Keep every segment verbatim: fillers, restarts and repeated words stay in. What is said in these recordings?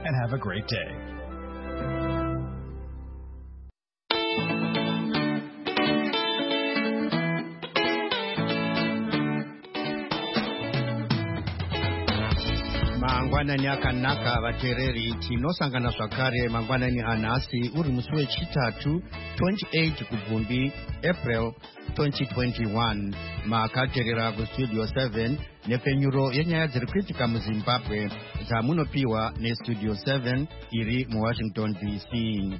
and have a great day. Mangwanani akanaka vateereri tinosangana zvakare mangwanani anhasi uri musi wechitatu twenty-eight kubvumbi April twenty twenty-one. Makateerera kustudio seven nepfenyuro yenyaya dziri kuitika muZimbabwe dzamunopiwa nestudio seven iri muWashington D C.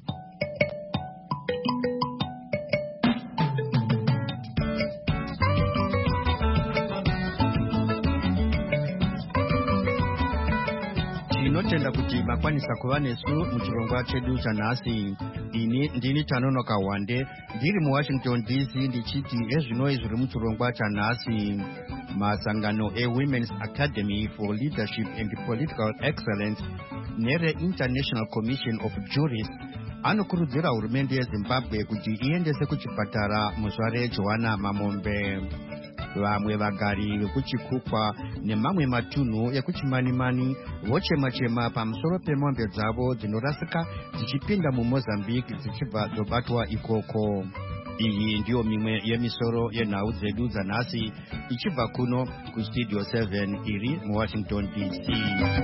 Tinotenda kuti makwanisa kuva nesu muchirongwa chedu chanhasi. Ini ndini Tanonoka Wande ndiri muWashington D C ndichiti ezvinoi zviri muchirongwa chanhasi. Masangano eWomen's Academy for Leadership and Political Excellence nere International Commission of Jurists anokurudzira hurumende yeZimbabwe kuti iendese kuchipatara muzvare Joanna Mamombe. Vamwe vagari vekuchikukwa nemamwe matunhu ekuchimanimani vochema-chema pamusoro pemombe dzavo dzinorasika dzichipinda muMozambique dzichibva dzobatwa ikoko. Iyi ndiyo mimwe yemisoro yenhau dzedu dzanhasi ichibva kuno kustudio seven iri muWashington D C.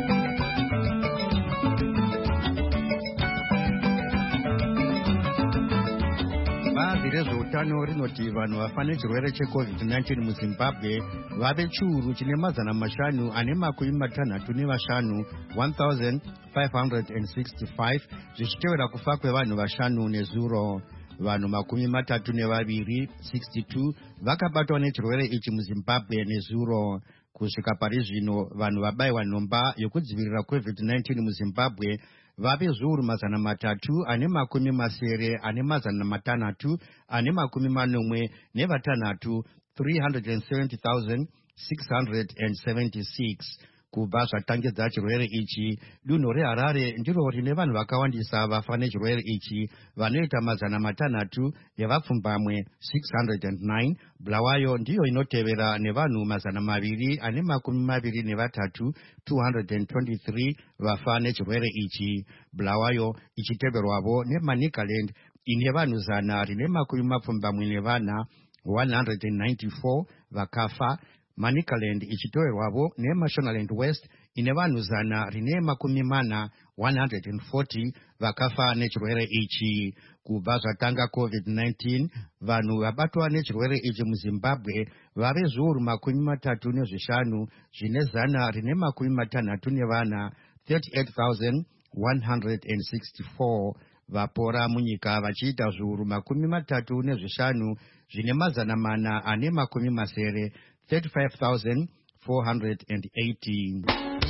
Bazi rezveutano rinoti vanhu vafa nechirwere checovid nineteen muZimbabwe vave chiuru chine mazana mashanu ane makumi matanhatu nevashanu one thousand five hundred sixty-five zvichitevera kufa kwevanhu vashanu nezuro. Vanhu makumi matatu nevaviri sixty-two vakabatwa nechirwere ichi muZimbabwe nezuro. Kusvika pari zvino vanhu vabayiwa nhomba yokudzivirira covid nineteen muZimbabwe vave zviuru mazana matatu ane makumi masere ane mazana matanhatu ane makumi manomwe nevatanhatu three hundred seventy thousand six hundred seventy-six. Kubva zvatangidza chirwere ichi, dunhu reHarare ndiro rine vanhu vakawandisa vafa nechirwere ichi vanoita mazana matanhatu nevapfumbamwe six hundred nine. Bulawayo ndiyo inotevera nevanhu mazana maviri ane makumi maviri nevatatu two hundred twenty-three vafa nechirwere ichi. Bulawayo ichiteverwavo neManicaland ine vanhu zana rine makumi mapfumbamwe nevana one hundred ninety-four vakafa. Manicaland ichiteverwavo neMashonaland West ine vanhu zana rine makumi mana one hundred forty vakafa nechirwere ichi. Kubva zvatanga covid nineteen vanhu vabatwa nechirwere ichi muZimbabwe vave zviuru makumi matatu nezvishanu zvine zana rine makumi matanhatu nevana thirty-eight thousand one hundred sixty-four. Vapora munyika vachiita zviuru makumi matatu nezvishanu zvine mazana mana ane makumi masere thirty-five thousand four hundred eighty.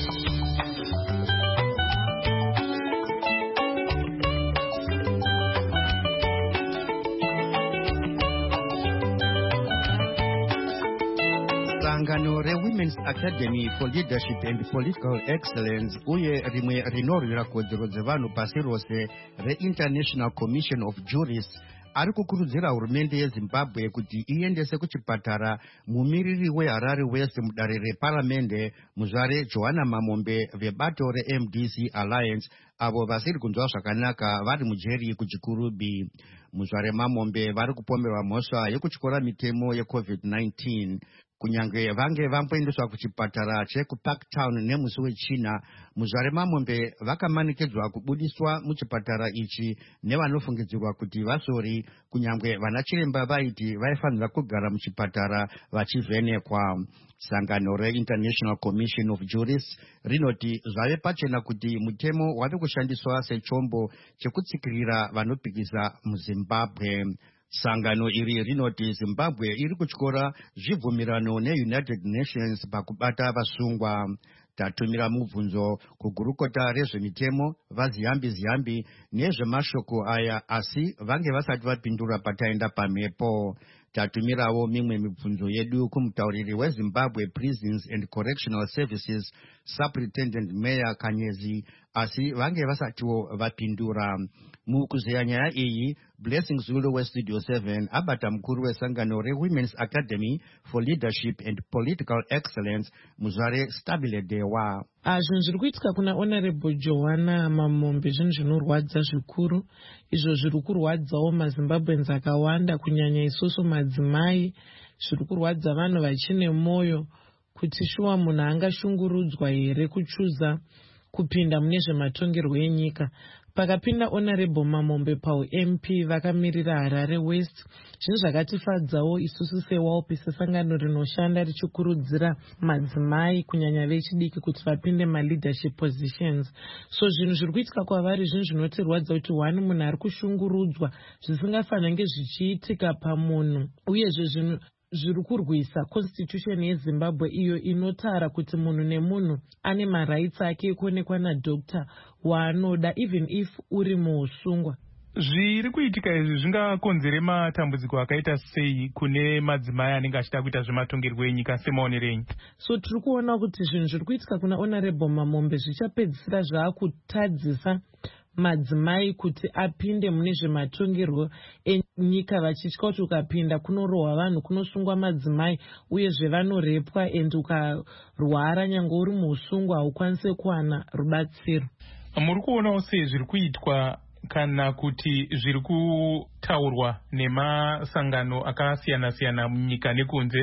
Sangano reWomen's Academy for Leadership and Political Excellence uye rimwe rinorwira kodzero dzevanhu pasi rose reInternational Commission of Jurists ari kukurudzira hurumende yeZimbabwe kuti iendese kuchipatara mumiriri weHarare West mudare reparamende muzvare Joanna Mamombe vebato reM D C Alliance avo vasiri kunzwa zvakanaka vari mujeri kuchikurubi. Muzvare Mamombe vari kupomerwa mhosva yekutyora mitemo yecovid nineteen. Kunyange vange vamboendeswa kuchipatara chekuParktown nemusi wechina, muzvare Mamombe vakamanikidzwa kubudiswa muchipatara ichi nevanofungidzirwa kuti vasori, kunyange vanachiremba vaiti vaifanira kugara muchipatara vachivhenekwa. Sangano reInternational Commission of Jurists rinoti zvave pachena kuti mutemo wave kushandiswa sechombo chekutsikirira vanopikisa muZimbabwe. Sangano iri rinoti Zimbabwe iri kutyora zvibvumirano neUnited Nations pakubata vasungwa. Tatumira mubvunzo kugurukota rezvemitemo vaziyambi ziyambi nezvemashoko aya asi vange vasati vapindura pataenda pamhepo. Tatumirawo mimwe mibvunzo yedu kumutauriri weZimbabwe Prisons and Correctional Services Superintendent Mayor Kanyezi asi vange vasatiwo vapindura. Mukuzeya nyaya iyi, Blessing Zulu weStudio seven abata mukuru wesangano reWomen's Academy for Leadership and Political Excellence muzvare Stabile Dewa. Zvinhu zviri kuitika kuna Honorable Joanna Mamombe zvinhu zvinorwadza zvikuru, izvo zviri kurwadzawo maZimbabweans akawanda, kunyanya isusu madzimai. Zviri kurwadza vanhu vachine moyo kuti shuwa munhu angashungurudzwa here kuchuza kupinda mune zvematongerwo enyika. Pakapinda Honorable Mamombe pau-M P vakamirira Harare West, zvinhu zvakatifadzawo isusu seWALP, sesangano rinoshanda richikurudzira madzimai kunyanya vechidiki kuti vapinde maleadership positions. So zvinhu zviri kuitika kwavari zvinhu zvinotirwadza kuti one, munhu ari kushungurudzwa zvisingafanirwi zvichiitika pamunhu, uyezve zvinhu zviri kurwisa constitution yeZimbabwe iyo inotara kuti munhu nemunhu ane marights ake ekuonekwa nadokta waanoda even if uri muusungwa. Zviri kuitika izvi zvingakonzere matambudziko akaita sei kune madzimai anenge achida kuita zvematongerwo enyika semaonero enyu? So tiri kuona kuti zvinhu zviri kuitika kuna Honorable Mamombe zvichapedzisira zvaakutadzisa madzimai kuti apinde mune zvematongerwo enyika, vachitya kuti ukapinda kunorohwa vanhu, kunosungwa madzimai, uyezve vanorepwa, and ukarwara nyange uri muusungwa haukwanisi kuwana rubatsiro. Muri kuonawo sei zviri kuitwa kana kuti zviri kutaurwa nemasangano akasiyana-siyana munyika nekunze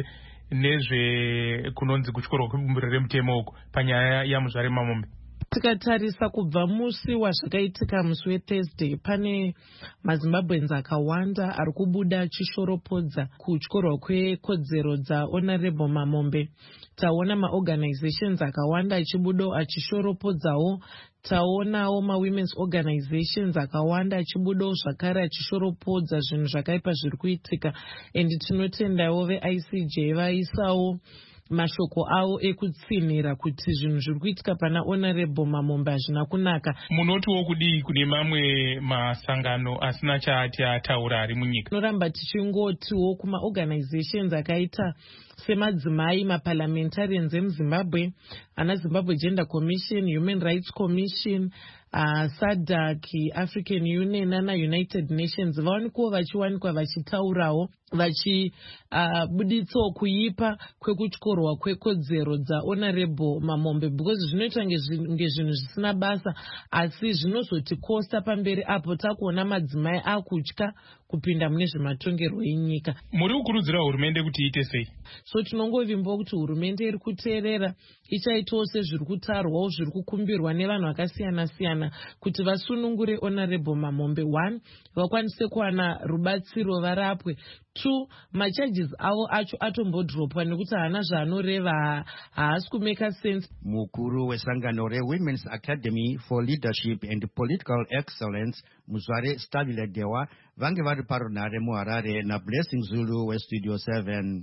nezve kunonzi kutyorwa kwebumbiro remutemo uko panyaya yaMuzvare Mamombe? Tikatarisa kubva musi wazvakaitika musi weThursday, pane maZimbabweans akawanda ari kubuda achishoropodza kutyorwa kwekodzero dzaHonorable Mamombe. Taona maorganizations akawanda achibudawo achishoropodzawo. Taonawo mawomen's organizations akawanda achibudawo zvakare achishoropodza zvinhu zvakaipa zviri kuitika, and tinotendawo ve-I C J vaisawo mashoko avo ekutsinhira kuti zvinhu zviri kuitika pana Honorable Mamombe hazvina kunaka. Munotiwo kudii kune mamwe masangano asina chaati ataura ari munyika? Tinoramba tichingotiwo kumaorganizations akaita semadzimai, maparliamentarians emuZimbabwe, ana Zimbabwe Gender Commission, Human Rights Commission, uh, SADC, African Union nana United Nations vaonekwa vachiwanikwa vachitaurawo vachibuditsawo uh, kuipa kwekutyorwa kwekodzero dzaHonorable Mamombe, because zvinoitwa ngezvinhu zvisina basa asi zvinozotikosta pamberi apo takuona madzimai akutya kupinda mune zvematongerwo enyika. Muri kukurudzira hurumende kuti iite sei? So tinongovimbawo kuti hurumende iri kuteerera, ichaitawo sezviri kutarwawo zviri kukumbirwa nevanhu vakasiyana-siyana kuti vasunungure Honorable Mamombe. One, vakwanise kuwana rubatsiro varapwe. Two, macharges avo acho atombodropwa nekuti haana zvaanoreva, haasi kumeka sense. Mukuru wesangano reWomen's Academy for Leadership and Political Excellence, Muzvare Stabile Dewa, vange vari parunare muHarare naBlessing Zulu weStudio seven.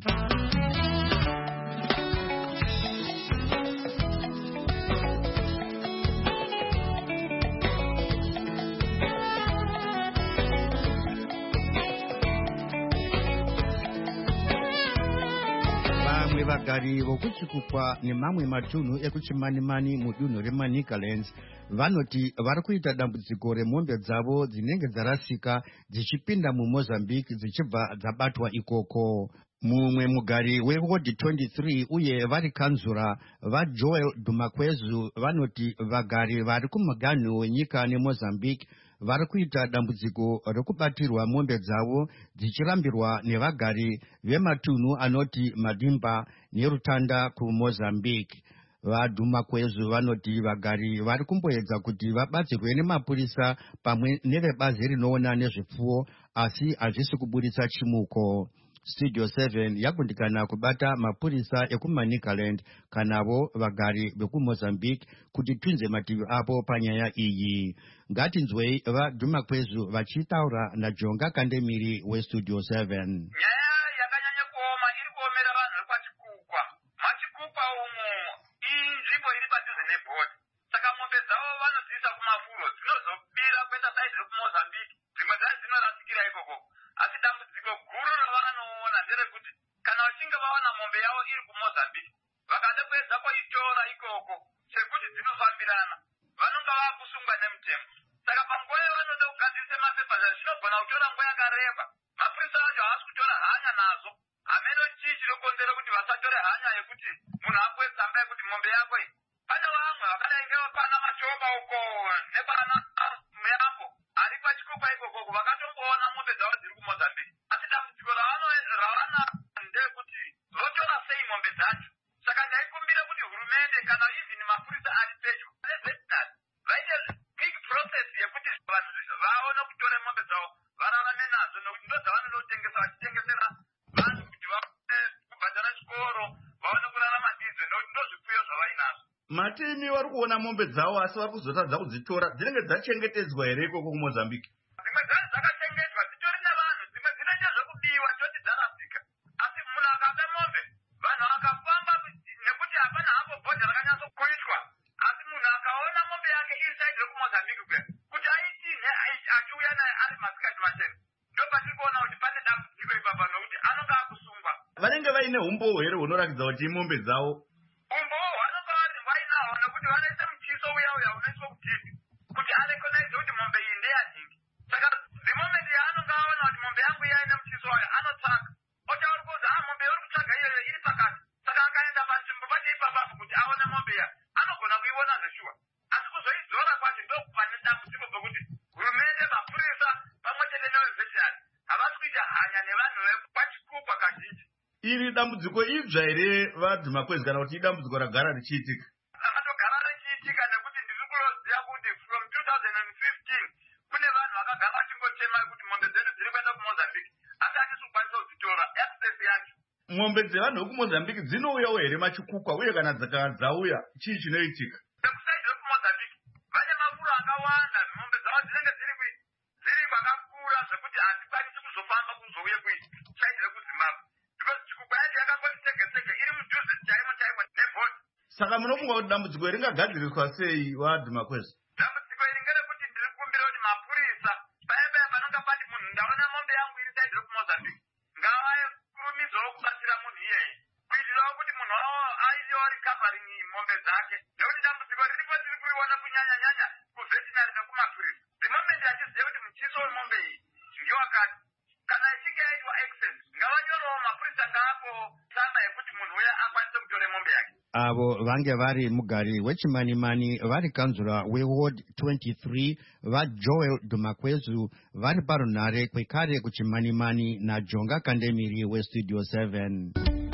Vagari vokuchikupwa nemamwe matunhu ekuchimanimani mudunhu reManicalands vanoti vari kuita dambudziko remombe dzavo dzinenge dzarasika dzichipinda muMozambique dzichibva dzabatwa ikoko. Mumwe mugari weWard twenty-three uye vari kanzura vaJoel Dumakwezu vanoti vagari vari kumuganhu wenyika neMozambique vari kuita dambudziko rekubatirwa mombe dzavo dzichirambirwa nevagari vematunhu anoti Madimba neRutanda kuMozambique. VaDumakwezu vanoti vagari vari kumboedza kuti vabatsirwe nemapurisa pamwe nevebazi rinoona nezvipfuwo asi hazvisi kuburitsa chimuko. Studio seven yakundikana kubata mapurisa ekuManicaland kanavo vagari vekuMozambique kuti tunze mativi apo panyaya iyi. Ngatinzwei vaDumakwezu vachitaura naJonga Kandemiri weStudio seven. Nyaya yakanyanya kuoma iri kuomera vanhu vepachikukwa. Machikukwa umu inzvimbo iri padhuze nebhodha. Saka mombe dzavo vanodziisa kumafuro dzinozobira kuenda saidi rekuMozambique. Dzimwe dzacho dzinorasikira ikoko. Asi dambudziko guru ravanoona nderekuti kana vachinge vawana mombe yavo iri kuMozambique vakada kuedza kuitora ikoko sekuti dzinofambirana vanonga vakusungwa nemutemo. Saka panguva yavanoda kugadzirisa mapepa zvinogona kutora nguva yakareba. Mapurisa acho haasi kutora hanya nazo. Hameno chii chinokonzera kuti vasatore hanya yekuti munhu apuwe tsamba yekuti mombe yako iyi. Pane vamwe vatemi vari kuona mombe dzavo asi vari kuzotadza kudzitora. Dzinenge dzachengetedzwa here ikoko kuMozambique? Dzimwe dzacho dzakachengetwa dzitori navanhu, dzimwe dzinoita zvekubiwa toti dzarapika. Asi munhu akabe mombe, vanhu vakafamba nekuti hapana hapo bhodha rakanyatso kuitwa. Asi munhu akaona mombe yake iri saidi rekuMozambique kuya, kuti aitine achiuya naye ari masikati machena. Ndo patiri kuona kuti pane dambudziko ipapa nokuti anonga akusungwa. Vanenge vaine umboo here hunoratidza kuti mombe dzavo? Umboo vanonga vari vainaho nekuti vanoisa muchiso uya uya unoiswa kudhipi kuti arekonaidze kuti mombe iyi ndeyanhingi. Saka the moment yaanonga aona kuti mombe yangu iya ine muchiso wayo anotsvaga. Otaura kuti ah mombe yori kutsvaga iyoyo iri pakati. Saka akaenda panzvimbo pacho ipapapo kuti aone mombe iya anogona kuiona zveshuwa. Asi kuzoidzora kwacho ndokupane dambudziko pekuti hurumende, mapurisa pamwe chete nevezvechiari havasi kuita hanya nevanhu vepachikupwa kazhinji. Iri dambudziko idzva here vaDhumakwezi kana kuti idambudziko ragara richiitika? Rakatogara richiitika nekuti ndiri kuroziva kuti from two thousand fifteen kune vanhu vakagara vachingochema kuti mombe dzedu dziri kuenda kuMozambique asi hatisi kukwanisa kudzitora access yacho. Mombe dzevanhu vekuMozambique dzinouyawo here machikukwa, uye kana dzauya chii chinoitika? Vekusaidi rekuMozambique vane mafuro akawanda, mombe dzavo dzinenge dziri dziri kwakakura zvekuti hadzikwanisi kuzofamba kuzouye kusaidi rekuZimbabwe. Because chikukwa yacho yakangoti sege-sege iri mudhuze chaimo chaimo nebhodha. Saka munofunga kuti dambudziko ringagadziriswa sei vaDhumakwezi? Dambudziko iri ngerekuti ndiri kukumbira kuti mapurisa paya paya panonga pati munhu ndaona mombe yangu iri saidi rekuMozambique ngavakurumidzawo kubatsira munhu iyeye kuitirawo kuti munhu wavo aiyewo recovering mombe dzake. Nekuti dambudziko riripo tiri kuriona kunyanya nyanya kuvetinary nekumapurisa. The moment achiziva kuti muchiso wemombe iyi ngewakati, kana ichinge yaitwa access ngavanyorawo mapurisa ngaapo tsamba yekuti munhu uya akwanise kutora mombe yake. Avo vange vari mugari wechimanimani vari kanzura weward twenty-three vaJoel Dhumakwezu vari parunhare kwekare kuchimanimani naJonga Kandemiri westudio seven.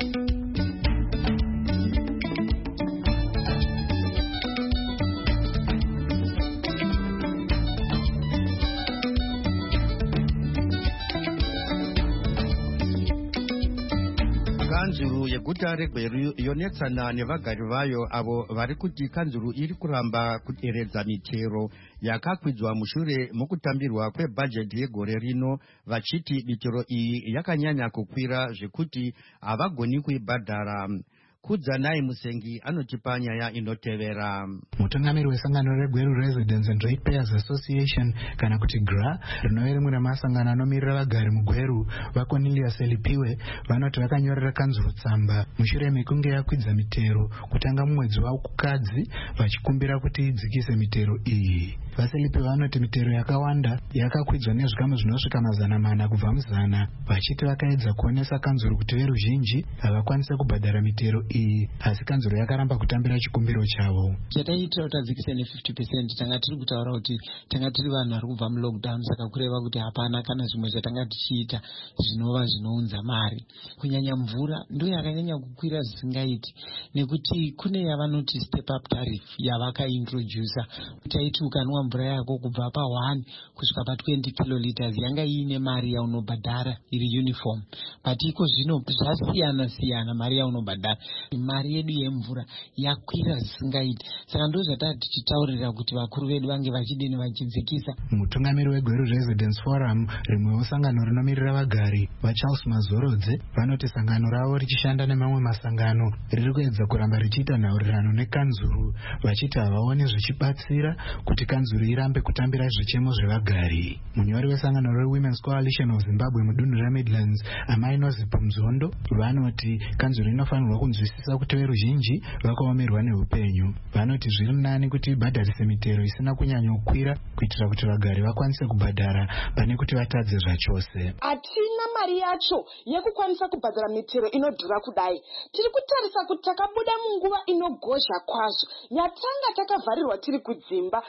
Kanzuru yeguta reGweru yonetsana nevagari vayo avo vari kuti kanzuru iri kuramba kuderedza mitero yakakwidzwa mushure mokutambirwa kwebhajeti yegore rino, vachiti mitero iyi yakanyanya kukwira zvekuti havagoni kuibhadhara. Kudzanai Musengi anotipa nyaya inotevera. Mutungamiri wesangano reGweru Residents and Ratepayers Association kana kuti G R A rinove rimwe ramasangano anomirira vagari muGweru vaCornelius Elipiwe vanoti vakanyorera kanzuru tsamba mushure mekunge yakwidza mitero kutanga mumwedzi waKukadzi vachikumbira kuti idzikise mitero iyi. VaSelipiwe vanoti mitero yakawanda yakakwidzwa nezvikamu zvinosvika mazana mana kubva muzana, vachiti vakaedza kuonesa kanzuru kuti veruzhinji havakwanise kubhadhara mitero iyi, asi kanzuru yakaramba kutambira chikumbiro chavo. Chataitira kuti adzikise ne fifty percent tanga tiri kutaura kuti tanga tiri vanhu vari kubva mulockdown, saka kureva kuti hapana kana zvimwe zvatanga tichiita zvinova zvinounza mari. Kunyanya mvura ndo yakanyanya kukwira zvisingaiti, nekuti kune yavanoti step up tariff yavakaintroducer. Taiti ukanwa mvura yako kubva pa one kusvika pa twenty kiloliters yanga iine mari yaunobhadhara iri uniform, but iko zvino zvasiyana siyana mari yaunobhadhara. Mari yedu yemvura yakwira zvisingaiti, saka ndo zvatati tichitaurira kuti vakuru vedu vange vachidini vachidzikisa. Mutungamiri weGweru Residents Forum, rimwewo sangano rinomirira vagari, vaCharles Mazorodze vanoti sangano ravo richishanda nemamwe masangano riri kuedza kuramba richiita nhaurirano nekanzuru, vachiti havaoni zvichibatsira kuti kanzuru irambe kutambira zvichemo zvevagari. Munyori wesangano reWomen's Coalition of Zimbabwe mudunhu reMidlands, Amai Nozipo Mzondo, vanoti kanzuru inofanirwa kunzwisisa kuti veruzhinji vakaomerwa neupenyu. Vanoti zviri nani kuti ibhadharise mitero isina kunyanya kukwira kuitira kuti vagari vakwanise kubhadhara pane kuti vatadze zvachose. Hatina mari yacho yekukwanisa kubhadhara mitero inodhura kudai. Tiri kutarisa kuti takabuda munguva inogozha kwazvo yatanga takavharirwa tiri kudzimba nokuda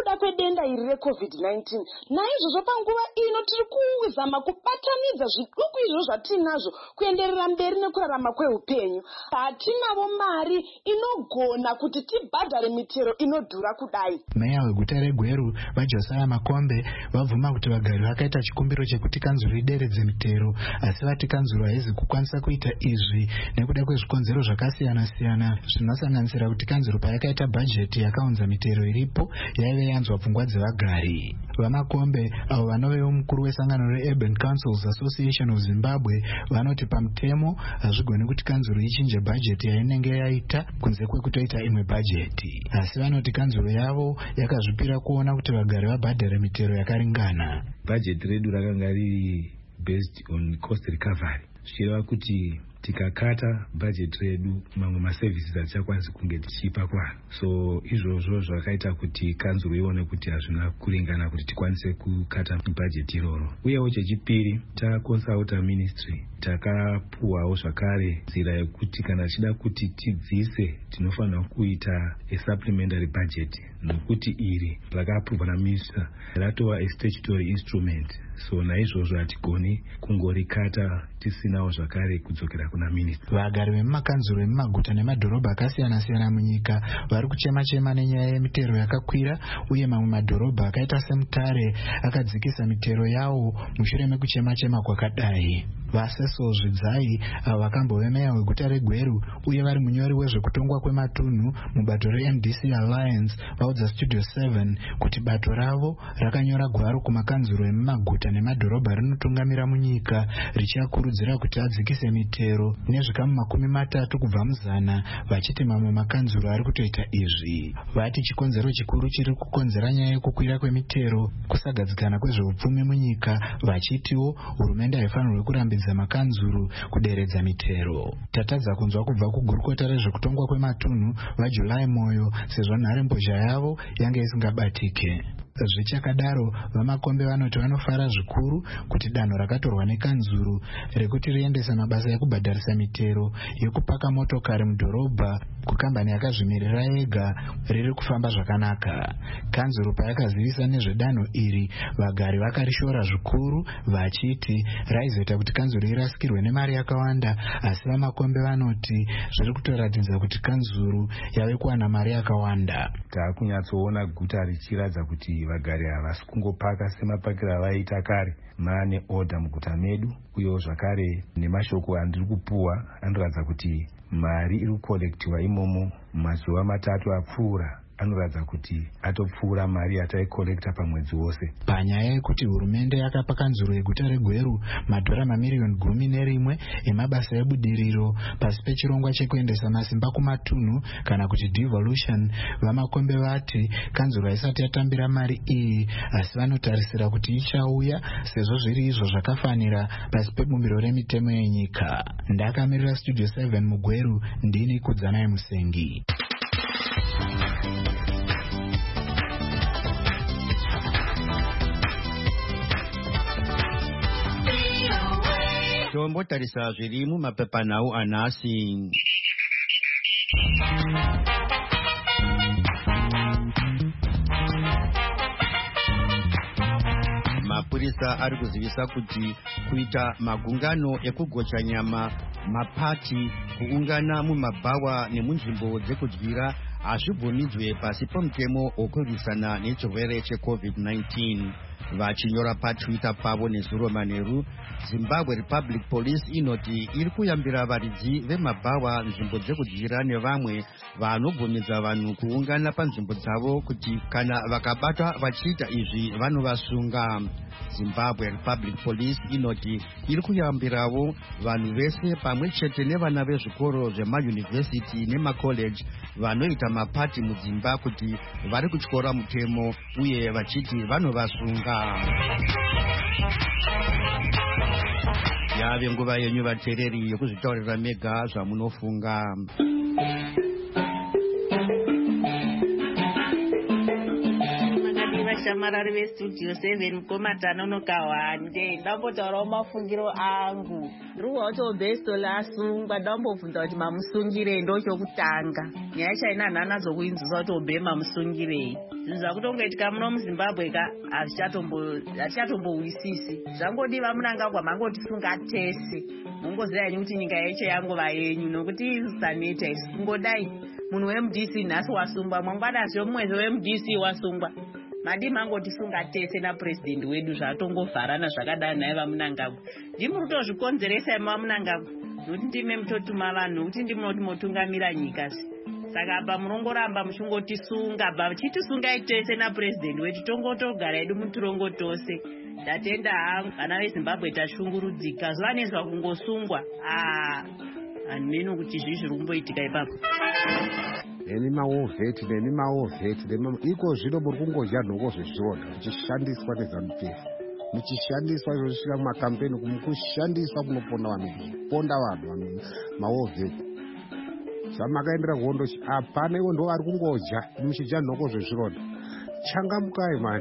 nekuda kwedenda iri recovid nineteen. Naizvozvo panguva ino tiri kuzama kubatanidza zviduku izvo zvatinazvo kuenderera mberi nekurarama kweupenyu. Hatinavo mari inogona kuti tibhadhare mitero inodhura kudai. Meya weguta reGweru vaJosiah Makombe vabvuma kuti vagari vakaita chikumbiro chekuti kanzuro ideredze mitero, asi vati kanzuro haizi kukwanisa kuita izvi nekuda kwezvikonzero zvakasiyana siyana zvinosanganisira kuti kanzuro payakaita bhajeti yakaunza mitero iripo yaive yanzwa pfungwa dzevagari. Vamakombe avo vanovewo mukuru wesangano reUrban Councils Association of Zimbabwe vanoti pamutemo hazvigoni kuti kanzuro ichinje bhajeti yainenge yaita kunze kwekutoita imwe bhajeti, asi vanoti kanzuro yavo yakazvipira kuona kuti vagari vabhadhare mitero yakaringana. Bhajeti redu rakanga riri based on cost recovery, zvichireva kuti tikakata bhajeti redu mamwe maservices hatichakwanisi kunge tichipa kwanhu. So izvozvo zvakaita kuti kanzuro ione kuti hazvina kuringana kuti tikwanise kukata bhajeti iroro. Uyewo chechipiri, takonsulta ministry, takapuwawo zvakare nzira yekuti kana tichida kuti tidzise tinofanira kuita a supplementary budget, nokuti iri rakaapurwa naminista ratova a statutory instrument. So naizvozvo hatigoni kungorikata tisinawo zvakare kudzokera kuna minista. Vagari vemumakanzuro emumaguta nemadhorobha akasiyana siyana munyika vari kuchema chema nenyaya yemitero yakakwira, uye mamwe madhorobha akaita seMutare akadzikisa mitero yawo mushure mekuchema chema kwakadai. Vaseso Zvidzai avo vakambove meya weguta reGweru uye vari munyori wezvekutongwa kwematunhu mubato reM D C Alliance vaudza Studio seven kuti bato ravo rakanyora gwaro kumakanzuro emumaguta nemadhorobha rinotungamira munyika richiakurudzira kuti adzikise mitero nezvikamu makumi matatu kubva muzana, vachiti mamwe makanzuro ari kutoita izvi. Vati chikonzero chikuru chiri kukonzera nyaya yekukwira kwemitero kusagadzikana kwezveupfumi munyika, vachitiwo hurumende haifanirwi kurambidza makanzuro kuderedza mitero. Tatadza kunzwa kubva kugurukota rezvekutongwa kwematunhu vaJulai Moyo sezvo nharembozha yavo yange isingabatike. Zvichakadaro, Vamakombe vanoti vanofara zvikuru kuti danho rakatorwa nekanzuro rekuti riendesa mabasa ekubhadharisa mitero yekupaka motokari mudhorobha kukambani yakazvimirira yega riri kufamba zvakanaka. Kanzuro payakazivisa nezvedanho iri, vagari vakarishora zvikuru vachiti raizoita kuti kanzuro irasikirwe nemari yakawanda, asi Vamakombe vanoti zviri kutoratidza kuti kanzuro yave kuwana mari yakawanda. Takunyatsoona guta richiratidza kuti vagari havasi kungopaka semapakiro avaita kare. Maane order muguta medu, uyewo zvakare nemashoko andiri kupuwa anoratidza kuti mari iri kukolektiwa imomo mazuva matatu apfuura anoratidza kuti atopfuura mari yataikolekta pamwedzi wose. Panyaya yekuti hurumende yakapa kanzuro yeguta reGweru madhora mamiriyoni gumi nerimwe emabasa ebudiriro pasi pechirongwa chekuendesa masimba kumatunhu kana kuti devolution, Vamakombe vati kanzuro haisati yatambira mari iyi, asi vanotarisira kuti ichauya sezvo zviri izvo zvakafanira pasi pebumbiro remitemo yenyika. Ndakamirira Studio seven muGweru, ndini Kudzanai Musengi. Tombotarisa zviri mumapepanhau anhasi. Mapurisa ari kuzivisa kuti kuita magungano ekugocha nyama, mapati, kuungana mumabhawa nemunzvimbo dzekudyira hazvibvumidzwe pasi pomutemo wokurwisana nechirwere checovid nineteen. Vachinyora paTwitter pavo nezuro manheru, Zimbabwe Republic Police inoti iri kuyambira varidzi vemabhawa, nzvimbo dzekudyira nevamwe vanobvumidza vanhu kuungana panzvimbo dzavo kuti kana vakabatwa vachiita izvi vanovasunga. Zimbabwe Republic Police inoti iri kuyambirawo vanhu vese pamwe chete nevana vezvikoro zvemayunivhesiti nemakoleji vanoita mapati mudzimba kuti vari kutyora mutemo uye vachiti vanovasunga. Yave nguva yenyu vateereri yekuzvitaurira mega zvamunofunga. vashamarari vestudio seven mukomatanonokawane ndambotaurawo mafungiro angu ruwacho besto lasungwa ndambobvunza kuti mamusungirei ndochokutanga nyaya chaina nhana zokuinzisa kuti obe mamusungirei zvinhu zvakutongoitika muno muzimbabwe ka hazvichatombowisisi zvangodiva munangagwa mangotisunga tese mungoziva yenyu kuti nyika yeche yangova yenyu nokuti isaneta isi kungodai munhu wemd c nhasi wasungwa mangwanazve mumwezi wemd c wasungwa madi mangotisunga tese napurezidendi wedu zvatongovharana zvakadani naiva munangagwa ndimuri kutozvikonzeresai mamunangagwa nokuti ndime mutotuma vanhu nokuti ndimunoti motungamira nyika saka apa munongoramba muchingotisunga ba chitisungai tese napurezidendi wedu tongotogara edu mutirongo tose ndatenda hangu vana vezimbabwe tashungurudzika zuva nezva kungosungwa hanimeni kuti zvii zviri kumboitika ipapo nemi maovheti nemi maovheti iko zvino muri kungodya nhoko zvezviona muchishandiswa neZANU-P F muchishandiswa izvozvisvika kumakampeni kushandiswa kunoponda vanhu kuponda vanhu maovheti zvamakaendera kuondochi hapana ivo ndo vari kungodya muchidya nhoko zvezvironda changamukai mani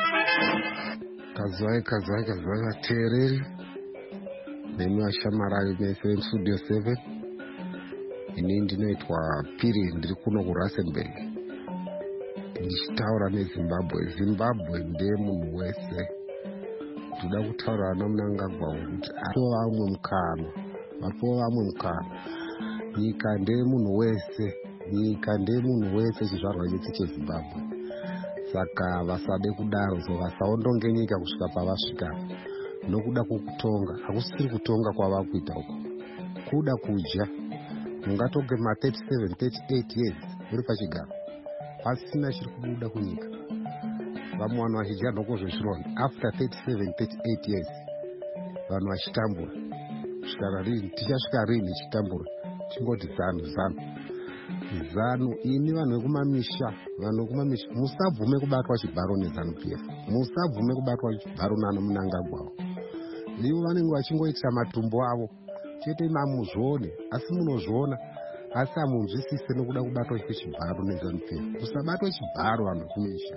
kazwai kazwai kazwai vateereri nemi vashamarari mese vestudio seven ini ndinoitwa Piri ndiri kuno kuRustenburg ndichitaura neZimbabwe. Zimbabwe ndemunhu wese ndoda kutaura naMnangagwa kuti apo vamwe mukana vapo vamwe mukana nyika ndemunhu wese nyika ndemunhu wese chizvarwa chese cheZimbabwe saka vasade kudaro so vasaondonge nyika kusvika pavasvika nokuda kwokutonga hakusiri kutonga kwava kuita uko kuda kudya ungatoge ma thirty-seven thirty-eight years uri pachigaro pasina chiri kubuda kunyika vamwe vanhu vachidya nhoko zvezvironda after thirty-seven thirty-eight years vanhu vachitambura kusvikara rini tichasvika rini chitambura chingoti zanu zanu zanu ini vanhu vekumamisha vanhu vekumamisha musabvume kubatwa chibharo neZANU-P F musabvume kubatwa chibharo nana Mnangagwa ivo vanenge vachingoitira matumbu avo chete mamuzvione asi munozviona asi hamunzwisise nokuda kubatwa chibharo neZANU-P F usabatwa chibharo vanhu vekumisha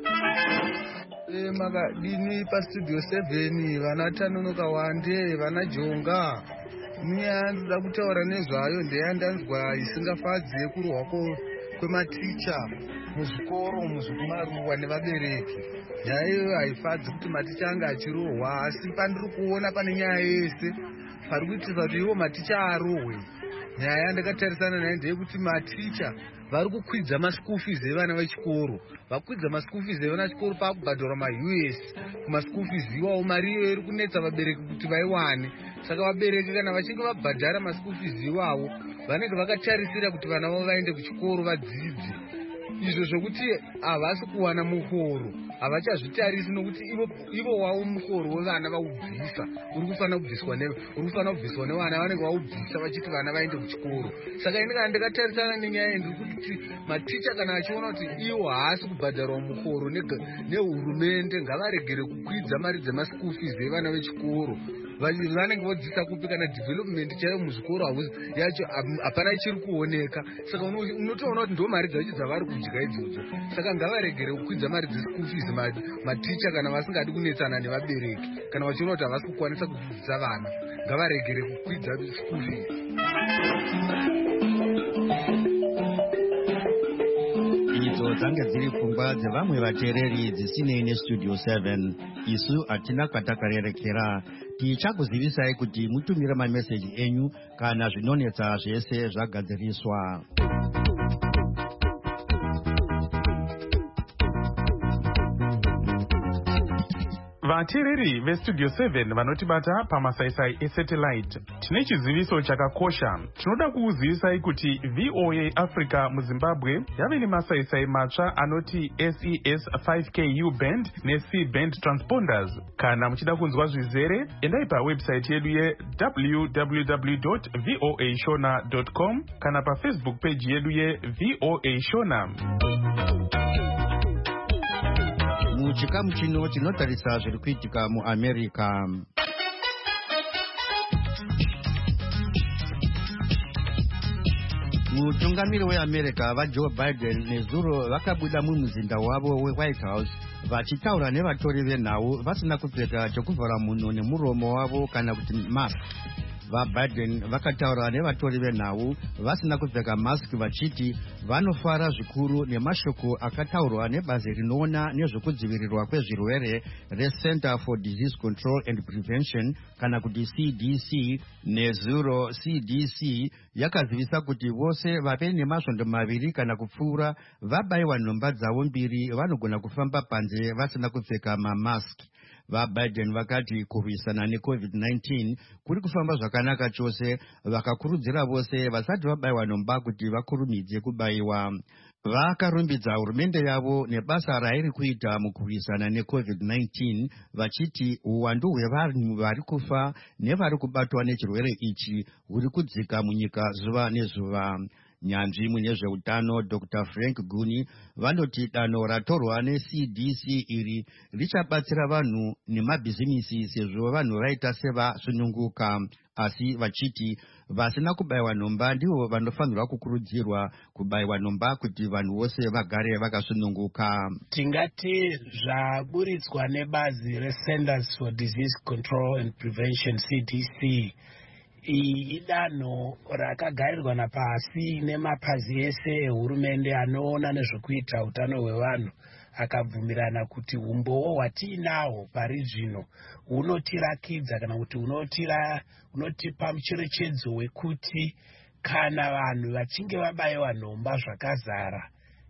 makadini pastudio seven vana Tanonoka Wande vana Jonga nyaya ndoda kutaura nezvayo ndeyandanzwa isingafadzi yekurwako kwematicha muzvikoro muzvikumaruwa nevabereki nyaya iyoyo haifadzi kuti maticha anga achirohwa asi pandiri kuona pane nyaya yese pari kuitirwa kuti ivo maticha arohwe nyaya yandakatarisana nayo ndeyekuti maticha vari kukwidza maschool fees evana vechikoro vakwidza maschool fees evana vechikoro paakubhadhara ma-U S kumaschool fees iwawo mari iyoyo iri kunetsa vabereki kuti vaiwane saka vabereki kana vachinge vabhadhara maschool fees iwawo vanenge vakatarisira kuti vana vavo vaende kuchikoro vadzidze izvo zvokuti havasi kuwana muhoro havachazvitarisi nokuti ivo wavo muhoro wevana vaubvisa uri kufanira kubviswa uri kufanira kubviswa nevana vanenge vaubvisa vachiti vana vaende kuchikoro saka ini kana ndikatarisana nenyaya ndiri kuti maticha kana achiona kuti iwo haasi kubhadharwa muhoro nehurumende ngavaregere kukwidza mari dzemaschool fees evana vechikoro vanenge vodzisa kupi kana development chaiyo muzvikoro yacho hapana ichiri kuoneka saka unotoona kuti ndo mari dzacho dzavari kudya idzodzo saka ngavaregere kukwidza mari dzeschool fees maticha kana vasingadi kunetsana nevabereki kana vachiona kuti havasi kukwanisa kudzidzisa vana ngavaregere kukwidza school fees. idzo dzange dziri pfungwa dzevamwe vateereri dzisinei nestudio seven isu hatina kwatakarerekera tichakuzivisai kuti mutumire mameseji enyu kana zvinonetsa zvese zvagadziriswa. vateereri vestudio seven vanotibata pamasaisai esatellite tine chiziviso chakakosha. tinoda kuuzivisai kuti V O A Africa muzimbabwe yave nemasaisai matsva anoti S E S five K U band neC band transponders. kana muchida kunzwa zvizere endai pawebsite yedu ye w w w dot voa shona dot com kana pafacebook page yedu ye V O A Shona. muchikamu chino tinotarisa zviri kuitika muAmerica. mutungamiri weAmerica vaJoe Biden nezuro vakabuda mumuzinda wavo weWhite House vachitaura nevatori venhau vasina kupfeka chokuvhara munhu nemuromo wavo kana kuti mask. VaBiden vakataura nevatori venhau vasina kupfeka mask vachiti vanofara zvikuru nemashoko akataurwa nebazi rinoona nezvekudzivirirwa kwezvirwere reCenter for Disease Control and Prevention kana kuti C D C nezuro C D C yakazivisa kuti vose vape nemasvondo maviri kana kupfuura vabayiwa nhomba dzavo mbiri vanogona kufamba panze vasina kupfeka mamaski. VaBiden vakati kurwisana neCovid nineteen kuri kufamba zvakanaka chose, vakakurudzira vose vasati vabayiwa nhomba kuti vakurumidze kubayiwa. Vakarumbidza hurumende yavo nebasa rairi kuita mukurwisana neCovid nineteen vachiti uwandu hwevanhu vari kufa nevari kubatwa nechirwere ichi huri kudzika munyika zuva nezuva. Nyanzvi munezveutano Doctor Frank Guni vanoti danho ratorwa neC D C iri richabatsira vanhu nemabhizimisi sezvo vanhu vaita sevasununguka, asi vachiti vasina kubayiwa nhomba ndivo vanofanirwa kukurudzirwa kubayiwa nhomba kuti vanhu vose vagare vakasununguka. Tingati zvaburitswa nebazi reCenters for Disease Control and Prevention C D C idanho rakagarirwa napasi nemapazi ese ehurumende anoona nezvekuita utano hwevanhu, akabvumirana kuti umbowo hwatiinahwo pari zvino hunotirakidza kana kuti unotira unotipa mucherechedzo wekuti kana vanhu vachinge vabayiwa nhomba zvakazara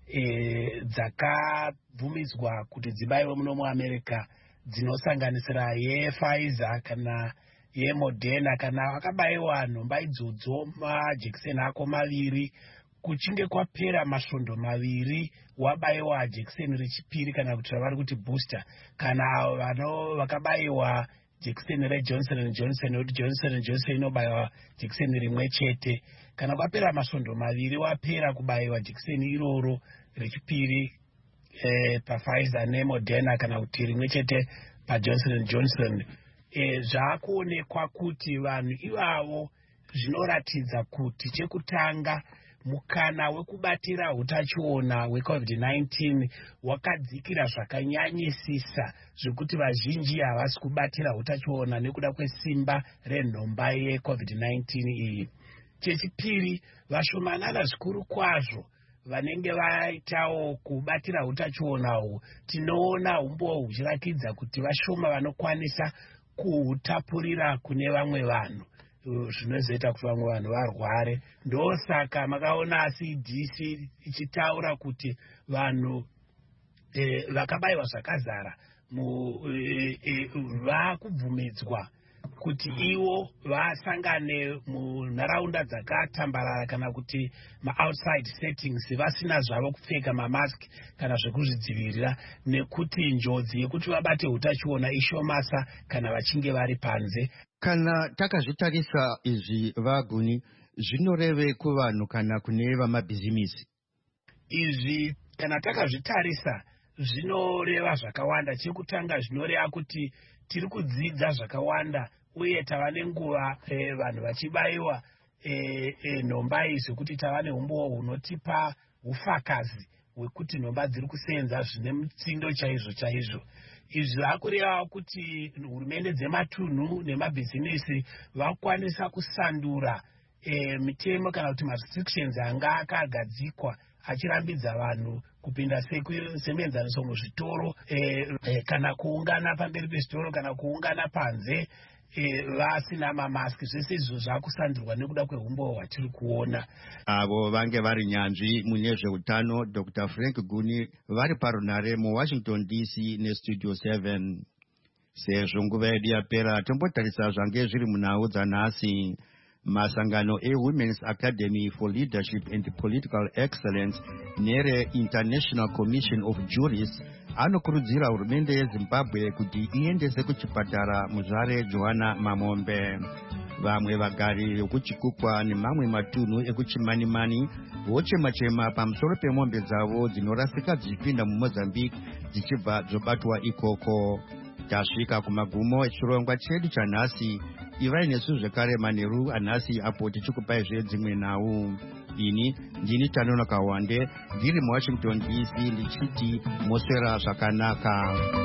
e, dzakabvumidzwa kuti dzibayiwe muno muAmerica dzinosanganisira yePfizer kana yeModerna, kana vakabayiwa nhomba idzodzo majekiseni ako maviri kuchinge kwapera masvondo maviri wabayiwa jekiseni rechipiri kana kuti ravari kuti booster, kana vano vakabayiwa jekiseni reJohnson and Johnson nekuti Johnson and Johnson inobayiwa jekiseni rimwe chete, kana kwapera masvondo maviri wapera kubayiwa jekiseni iroro rechipiri eh, paPfizer neModerna kana kuti rimwe chete paJohnson and Johnson. E, zvaakuonekwa kuti vanhu ivavo zvinoratidza kuti chekutanga mukana wekubatira utachiona weCovid nineteen wakadzikira zvakanyanyisisa zvekuti vazhinji havasi kubatira utachiona nekuda kwesimba renhomba yeCovid nineteen iyi. Chechipiri, vashomanana zvikuru kwazvo vanenge vaitawo kubatira utachiona tinoona umbo huchirakidza kuti vashoma vanokwanisa kuhutapurira kune vamwe vanhu, zvinozoita kuti vamwe vanhu varware. Ndosaka makaona C D C ichitaura kuti vanhu e, vakabayiwa zvakazara e, e, vakubvumidzwa kuti ivo vasangane munharaunda dzakatambarara kana kuti ma-outside settings vasina zvavo kupfeka mamask kana zvekuzvidzivirira, nekuti njodzi yekuti vabate utachiona ishomasa kana vachinge vari panze. Kana takazvitarisa izvi vaguni, zvinoreve kuvanhu kana kune vamabhizimisi? Izvi kana takazvitarisa zvinoreva zvakawanda. Chekutanga zvinoreva kuti tiri kudzidza zvakawanda uye tava nenguva e, vanhu vachibayiwa e, e, nhomba izvi kuti tava neumbo hunotipa ufakazi hwekuti nhomba dziri kusenza zvine mutsindo chaizvo chaizvo. Izvi zvakureva kuti hurumende dzematunhu nemabhizinesi vakwanisa kusandura e, mitemo kana kuti ma-restrictions anga akagadzikwa achirambidza vanhu kupinda semenzaniso muzvitoro e, e, kana kuungana pamberi pezvitoro kana kuungana panze e, vasina mamaski. Zvese izvo zvakusandurwa nekuda kweumbo hwatiri kuona. Avo vange vari nyanzvi mune zveutano Doctor Frank Guni vari parunare muWashington D C neStudio seven. Sezvo nguva yedu yapera, tombotarisa zvange zviri munhau dzanhasi. Masangano eWomen's Academy for Leadership and Political Excellence nere International Commission of Jurists anokurudzira hurumende yeZimbabwe kuti iendese kuchipatara muzvare Johanna Mamombe. Vamwe vagari vekuchikukwa nemamwe matunhu ekuchimanimani vochema-chema pamusoro pemombe dzavo dzinorasika dzichipinda muMozambique dzichibva dzobatwa ikoko. Tasvika kumagumo echirongwa chedu chanhasi. Ivai nesu zvekare manheru anhasi apo tichikupai zvedzimwe nhau. ini ndini Tanono Kawande ndiri muWashington D C ndichiti moswera zvakanaka.